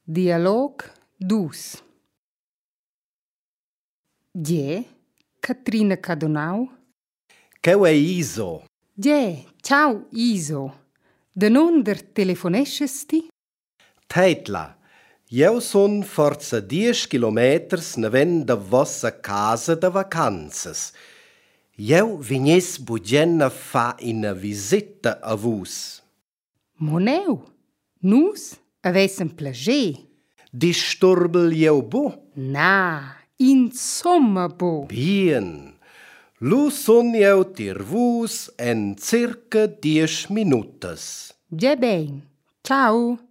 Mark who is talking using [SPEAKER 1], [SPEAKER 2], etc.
[SPEAKER 1] Dialog 2. Gie, Catrina Cadonau.
[SPEAKER 2] Cheu è Iso?
[SPEAKER 1] Gie, ciao Iso. De nonder telefoneschesti?
[SPEAKER 2] Teitla, jeu son forza 10 kilometers naven da vossa casa da vacanzas. Jeu vignes bugenna fa ina visita a vus.
[SPEAKER 1] Moneu, nus avessem plager.
[SPEAKER 2] Disturbel jeu bu?
[SPEAKER 1] Na, insomma bo.
[SPEAKER 2] Bien. Lu son jeu tir vus en circa 10 minutas.
[SPEAKER 1] Gie ben, ciao.